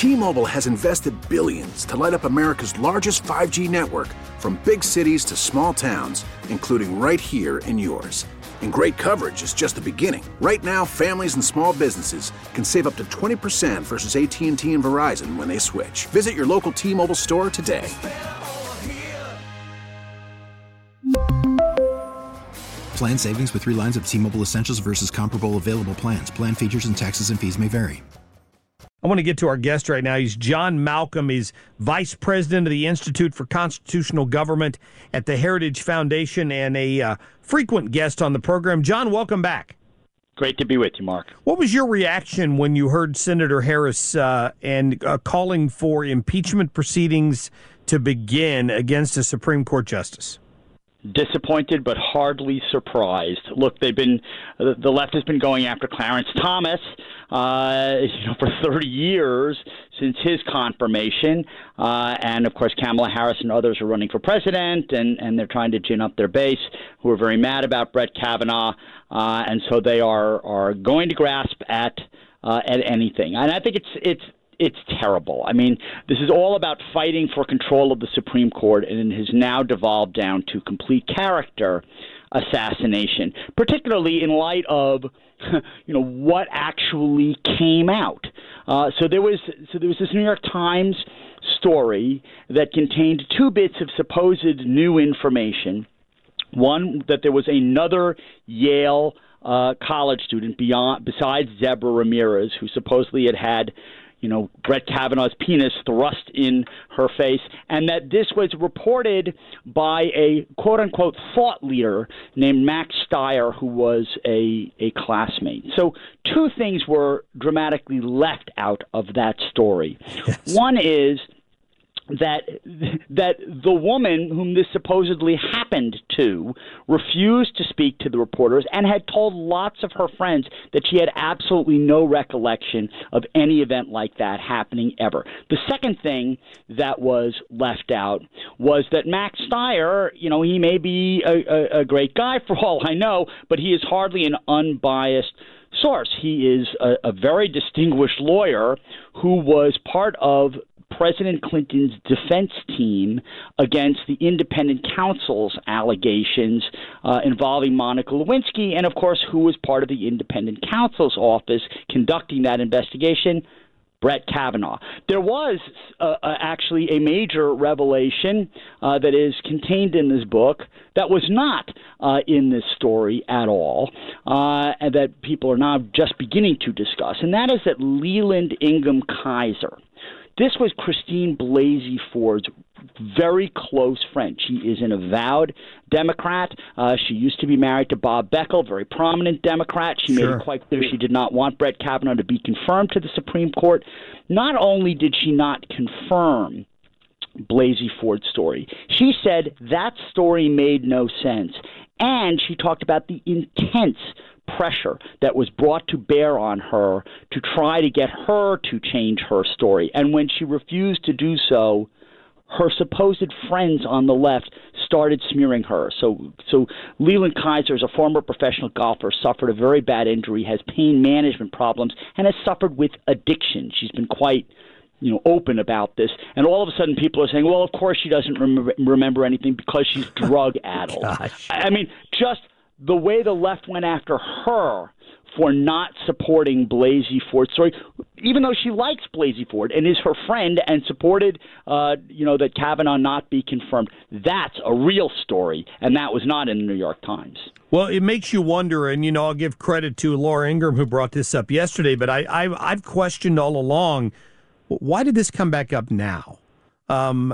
T-Mobile has invested billions to light up America's largest 5G network, from big cities to small towns, including right here in yours. And great coverage is just the beginning. Right now, families and small businesses can save up to 20% versus AT&T and Verizon when they switch. Visit your local T-Mobile store today. Plan savings with 3 lines of T-Mobile Essentials versus comparable available plans. Plan features and taxes and fees may vary. I want to get to our guest right now. He's John Malcolm. He's Vice President of the Institute for Constitutional Government at the Heritage Foundation and a frequent guest on the program. John, welcome back. Great to be with you, Mark. What was your reaction when you heard Senator Harris calling for impeachment proceedings to begin against a Supreme Court justice? Disappointed, but hardly surprised. Look, the left has been going after Clarence Thomas, for 30 years since his confirmation, and of course Kamala Harris and others are running for president, and they're trying to gin up their base, who are very mad about Brett Kavanaugh, and so they are going to grasp at anything, and I think it's terrible. I mean, this is all about fighting for control of the Supreme Court, and it has now devolved down to complete character assassination, particularly in light of, what actually came out. So there was this New York Times story that contained 2 bits of supposed new information. One, that there was another Yale college student besides Deborah Ramirez, who supposedly had Brett Kavanaugh's penis thrust in her face, and that this was reported by a quote-unquote thought leader named Max Stier, who was a classmate. So 2 things were dramatically left out of that story. Yes. One is that the woman whom this supposedly happened to refused to speak to the reporters and had told lots of her friends that she had absolutely no recollection of any event like that happening ever. The second thing that was left out was that Max Stier, he may be a great guy for all I know, but he is hardly an unbiased source. He is a very distinguished lawyer who was part of President Clinton's defense team against the independent counsel's allegations involving Monica Lewinsky, and, of course, who was part of the independent counsel's office conducting that investigation? Brett Kavanaugh. There was actually a major revelation that is contained in this book that was not in this story at all, and that people are now just beginning to discuss, and that is that Leland Ingham Kaiser, this was Christine Blasey Ford's very close friend. She is an avowed Democrat. She used to be married to Bob Beckel, very prominent Democrat. She made it quite clear she did not want Brett Kavanaugh to be confirmed to the Supreme Court. Not only did she not confirm Blasey Ford's story, she said that story made no sense. And she talked about the intense pressure that was brought to bear on her to try to get her to change her story. And when she refused to do so, her supposed friends on the left started smearing her. So Leland Kaiser is a former professional golfer, suffered a very bad injury, has pain management problems, and has suffered with addiction. She's been quite open about this. And all of a sudden people are saying, well, of course she doesn't remember anything because she's drug-addled. I mean, just the way the left went after her for not supporting Blasey Ford's story, even though she likes Blasey Ford and is her friend and supported, that Kavanaugh not be confirmed. That's a real story, and that was not in the New York Times. Well, it makes you wonder, and, I'll give credit to Laura Ingraham, who brought this up yesterday, but I've questioned all along, why did this come back up now? And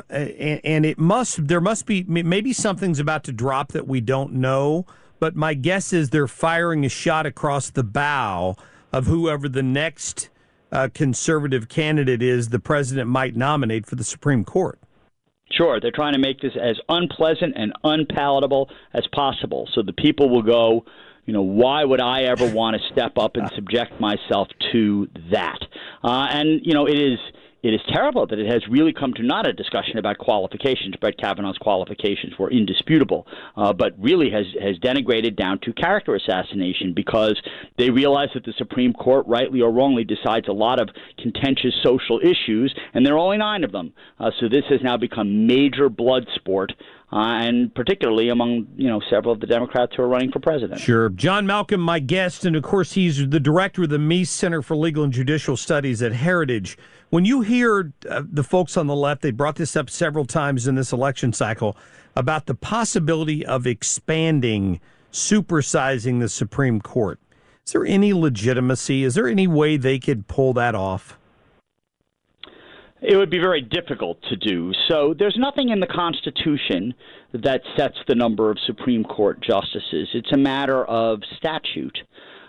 there must be, maybe something's about to drop that we don't know, but my guess is they're firing a shot across the bow of whoever the next conservative candidate is the president might nominate for the Supreme Court. Sure. They're trying to make this as unpleasant and unpalatable as possible so the people will go, why would I ever want to step up and subject myself to that? And, it is terrible that it has really come to not a discussion about qualifications. Brett Kavanaugh's qualifications were indisputable, but really has denigrated down to character assassination, because they realize that the Supreme Court, rightly or wrongly, decides a lot of contentious social issues, and there are only 9 of them. So this has now become major blood sport, and particularly among several of the Democrats who are running for president. Sure. John Malcolm, my guest, and of course he's the director of the Meese Center for Legal and Judicial Studies at Heritage. When you hear the folks on the left, they brought this up several times in this election cycle, about the possibility of expanding, supersizing the Supreme Court. Is there any legitimacy? Is there any way they could pull that off? It would be very difficult to do. So there's nothing in the Constitution that sets the number of Supreme Court justices. It's a matter of statute.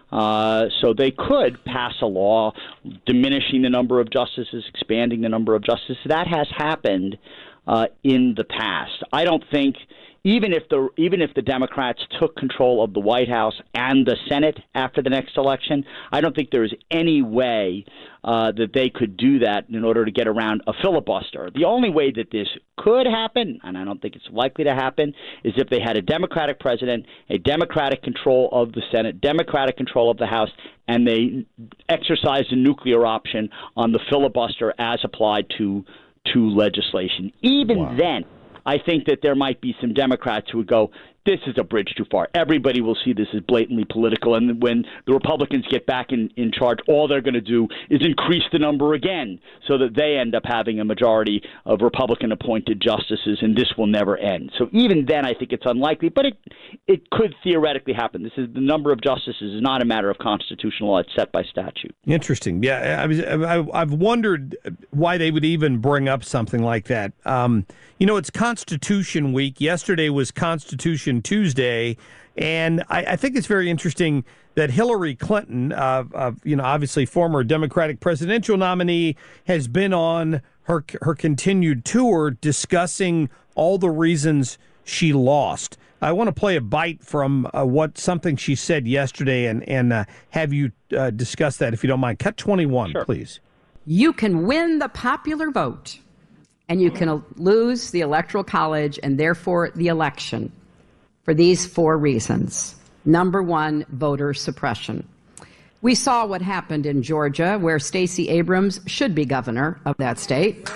So they could pass a law diminishing the number of justices, expanding the number of justices. That has happened in the past. I don't think, even if the Democrats took control of the White House and the Senate after the next election, I don't think there is any way that they could do that in order to get around a filibuster. The only way that this could happen, and I don't think it's likely to happen, is if they had a Democratic president, a Democratic control of the Senate, Democratic control of the House, and they exercised a nuclear option on the filibuster as applied to legislation. Even then, I think that there might be some Democrats who would go, this is a bridge too far. Everybody will see this as blatantly political, and when the Republicans get back in charge, all they're going to do is increase the number again so that they end up having a majority of Republican-appointed justices, and this will never end. So even then, I think it's unlikely, but it could theoretically happen. The number of justices is not a matter of constitutional law. It's set by statute. Interesting. Yeah, I've wondered why they would even bring up something like that. It's Constitution Week. Yesterday was Constitution Tuesday, and I think it's very interesting that Hillary Clinton, obviously former Democratic presidential nominee, has been on her continued tour discussing all the reasons she lost. I want to play a bite from something she said yesterday and have you discuss that, if you don't mind. Cut 21, Sure. Please. You can win the popular vote, and you can lose the Electoral College and therefore the election for these 4 reasons. Number 1, voter suppression. We saw what happened in Georgia, where Stacey Abrams should be governor of that state.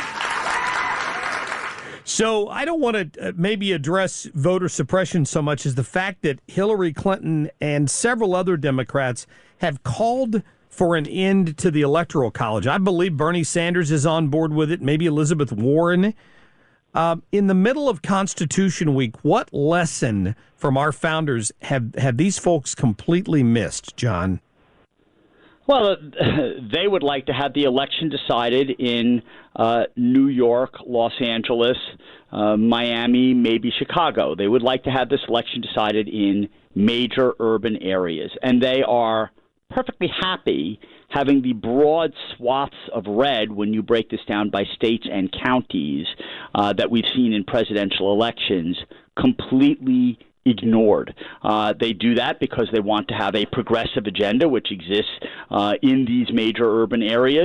So I don't want to maybe address voter suppression so much as the fact that Hillary Clinton and several other Democrats have called for an end to the Electoral College. I believe Bernie Sanders is on board with it, maybe Elizabeth Warren. In the middle of Constitution Week, what lesson from our founders have these folks completely missed, John? Well, they would like to have the election decided in New York, Los Angeles, Miami, maybe Chicago. They would like to have this election decided in major urban areas, and they are perfectly happy having the broad swaths of red, when you break this down by states and counties, that we've seen in presidential elections, completely ignored. They do that because they want to have a progressive agenda, which exists in these major urban areas,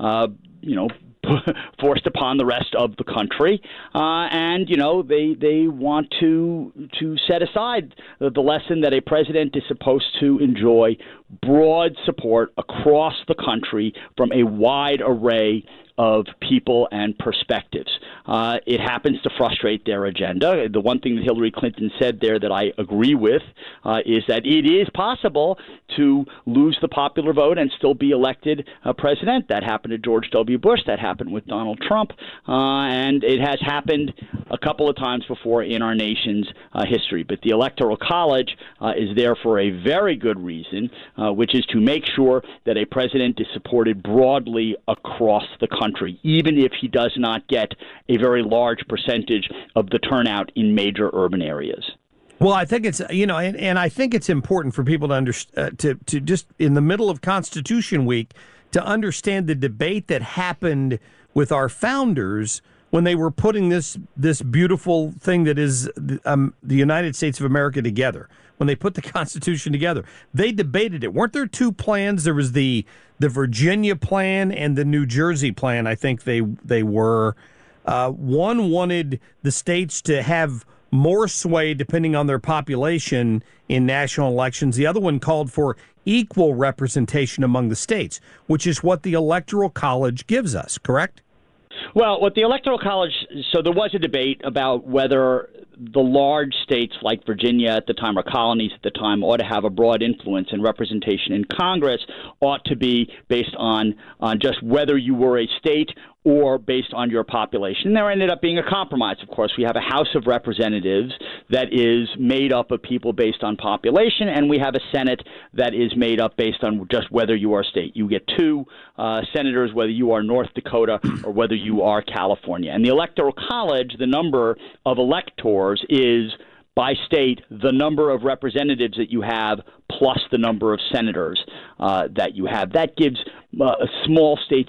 forced upon the rest of the country, and they want to set aside the lesson that a president is supposed to enjoy broad support across the country from a wide array of people and perspectives. It happens to frustrate their agenda. The one thing that Hillary Clinton said there that I agree with is that it is possible to lose the popular vote and still be elected president. That happened to George W. Bush. That happened with Donald Trump. And it has happened a couple of times before in our nation's history. But the Electoral College is there for a very good reason, which is to make sure that a president is supported broadly across the country, even if he does not get a very large percentage of the turnout in major urban areas. Well, I think it's, and I think it's important for people to understand, to just in the middle of Constitution Week, to understand the debate that happened with our founders when they were putting this beautiful thing that is the United States of America together, when they put the Constitution together, they debated it. Weren't there two plans? There was the Virginia plan and the New Jersey plan. I think they were. One wanted the states to have more sway depending on their population in national elections. The other one called for equal representation among the states, which is what the Electoral College gives us, correct? Well, what the Electoral College, so there was a debate about whether the large states like Virginia at the time or colonies at the time ought to have a broad influence and representation in Congress ought to be based on just whether you were a state or based on your population. And there ended up being a compromise. Of course, we have a House of Representatives that is made up of people based on population, and we have a Senate that is made up based on just whether you are a state. You get two senators, whether you are North Dakota or whether you are California. And the Electoral College, the number of electors is by state, the number of representatives that you have plus the number of senators that you have. That gives small states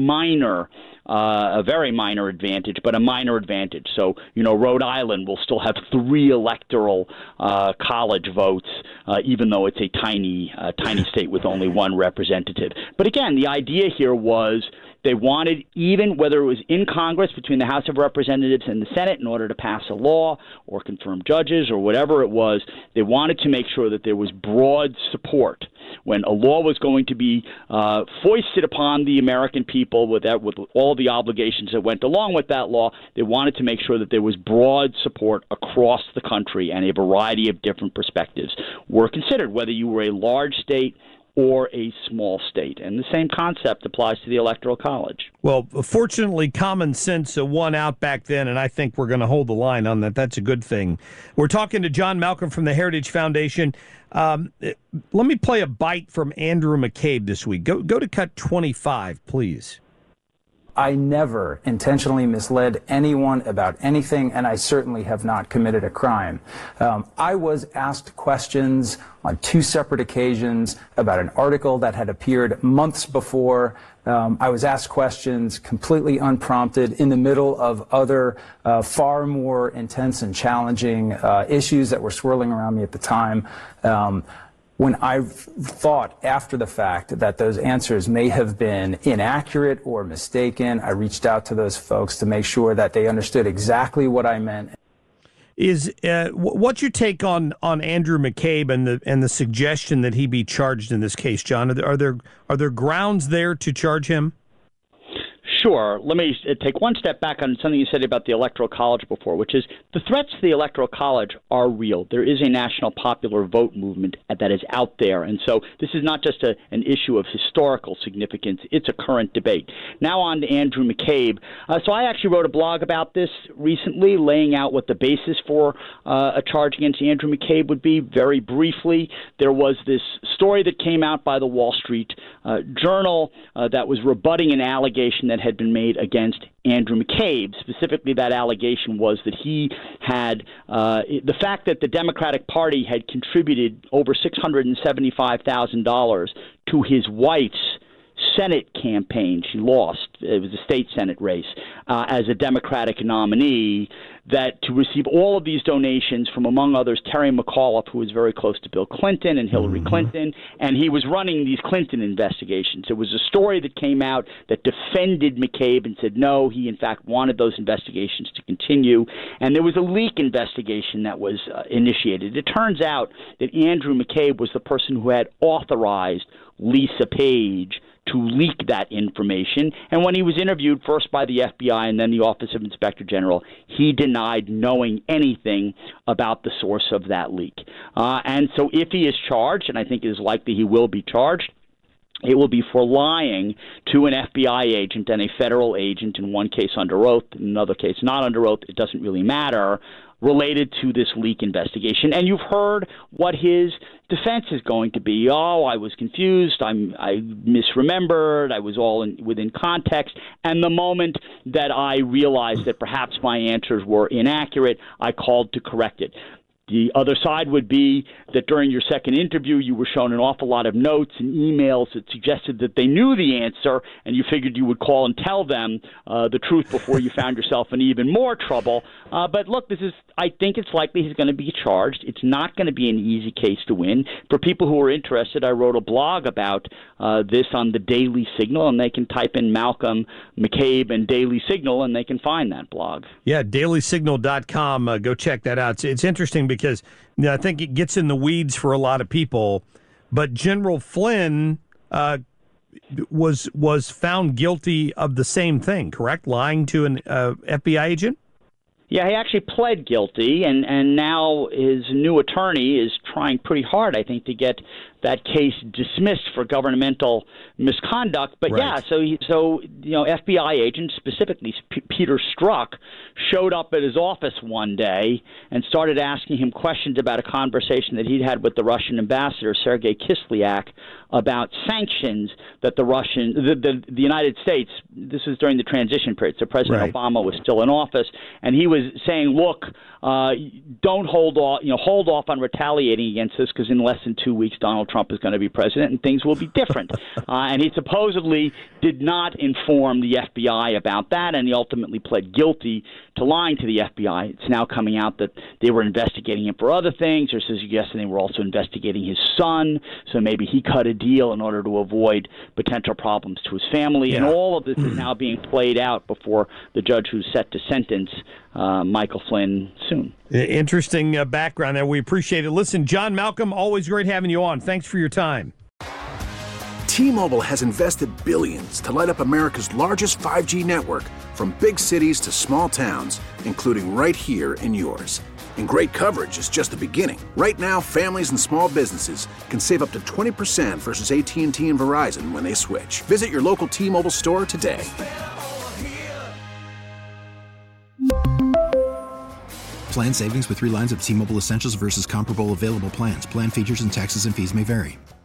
a very minor advantage, but a minor advantage. So, Rhode Island will still have 3 electoral college votes, even though it's a tiny state with only 1 representative. But again, the idea here was they wanted, even whether it was in Congress between the House of Representatives and the Senate in order to pass a law or confirm judges or whatever it was, they wanted to make sure that there was broad support. When a law was going to be foisted upon the American people with all the obligations that went along with that law, they wanted to make sure that there was broad support across the country and a variety of different perspectives were considered, whether you were a large state or a small state. And the same concept applies to the Electoral College. Well, fortunately, common sense won out back then, and I think we're going to hold the line on that. That's a good thing. We're talking to John Malcolm from the Heritage Foundation. Let me play a bite from Andrew McCabe this week. Go to cut 25, please. I never intentionally misled anyone about anything, and I certainly have not committed a crime. I was asked questions on 2 separate occasions about an article that had appeared months before. I was asked questions completely unprompted in the middle of other far more intense and challenging issues that were swirling around me at the time. When I thought after the fact that those answers may have been inaccurate or mistaken, I reached out to those folks to make sure that they understood exactly what I meant. What's your take on Andrew McCabe and the suggestion that he be charged in this case, John? Are there grounds there to charge him? Sure. Let me take one step back on something you said about the Electoral College before, which is the threats to the Electoral College are real. There is a national popular vote movement that is out there. And so this is not just an issue of historical significance. It's a current debate. Now on to Andrew McCabe. So I actually wrote a blog about this recently, laying out what the basis for a charge against Andrew McCabe would be. Very briefly, there was this story that came out by the Wall Street Journal that was rebutting an allegation that had been made against Andrew McCabe. Specifically, that allegation was that he had the fact that the Democratic Party had contributed over $675,000 to his wife's Senate campaign. She lost. It was a state Senate race as a Democratic nominee, that to receive all of these donations from, among others, Terry McAuliffe, who was very close to Bill Clinton and Hillary Clinton, and he was running these Clinton investigations. It was a story that came out that defended McCabe and said, no, he in fact wanted those investigations to continue. And there was a leak investigation that was initiated. It turns out that Andrew McCabe was the person who had authorized Lisa Page to leak that information. And when he was interviewed first by the FBI and then the Office of Inspector General, he denied knowing anything about the source of that leak. And so if he is charged, and I think it is likely he will be charged, it will be for lying to an FBI agent and a federal agent, in one case under oath, in another case not under oath. It doesn't really matter, related to this leak investigation. And you've heard what his defense is going to be. Oh, I was confused. I misremembered. I was all within context. And the moment that I realized that perhaps my answers were inaccurate, I called to correct it. The other side would be that during your second interview, you were shown an awful lot of notes and emails that suggested that they knew the answer, and you figured you would call and tell them the truth before you found yourself in even more trouble. But look, I think it's likely he's going to be charged. It's not going to be an easy case to win. For people who are interested, I wrote a blog about this on the Daily Signal, and they can type in Malcolm McCabe and Daily Signal, and they can find that blog. Yeah, dailysignal.com. Go check that out. It's interesting because I think it gets in the weeds for a lot of people, but General Flynn was found guilty of the same thing, correct? Lying to an FBI agent? Yeah, he actually pled guilty, and now his new attorney is trying pretty hard, I think, to get that case dismissed for governmental misconduct. But right. yeah, so FBI agents, specifically Peter Strzok, showed up at his office one day and started asking him questions about a conversation that he'd had with the Russian ambassador, Sergei Kislyak, about sanctions that the United States, this was during the transition period, so President right. Obama was still in office, and he was saying, look, don't hold off on retaliating against this, because in less than 2 weeks Donald Trump is going to be president and things will be different. And he supposedly did not inform the FBI about that, and he ultimately pled guilty to lying to the FBI. It's now coming out that they were investigating him for other things. There's a suggestion they were also investigating his son, so maybe he cut a deal in order to avoid potential problems to his family. Yeah. And all of this is now being played out before the judge who's set to sentence Michael Flynn soon. Interesting background there. We appreciate it. Listen, John Malcolm, always great having you on. Thanks for your time. T-Mobile has invested billions to light up America's largest 5G network, from big cities to small towns, including right here in yours. And great coverage is just the beginning. Right now, families and small businesses can save up to 20% versus AT&T and Verizon when they switch. Visit your local T-Mobile store today. Plan savings with 3 lines of T-Mobile Essentials versus comparable available plans. Plan features and taxes and fees may vary.